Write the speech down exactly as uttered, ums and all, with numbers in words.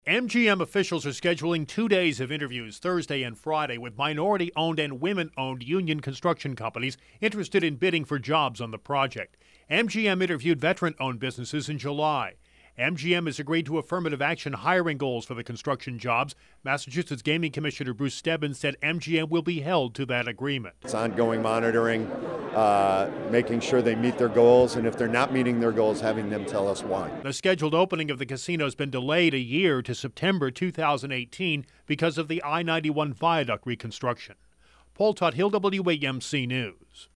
M G M officials are scheduling two days of interviews Thursday and Friday with minority-owned and women-owned union construction companies interested in bidding for jobs on the project. M G M interviewed veteran-owned businesses in July. M G M has agreed to affirmative action hiring goals for the construction jobs. Massachusetts Gaming Commissioner Bruce Stebbins said M G M will be held to that agreement. It's ongoing monitoring, uh, making sure they meet their goals, and if they're not meeting their goals, having them tell us why. The scheduled opening of the casino has been delayed a year to September two thousand eighteen because of the I ninety-one viaduct reconstruction. Paul Tuthill, W A M C News.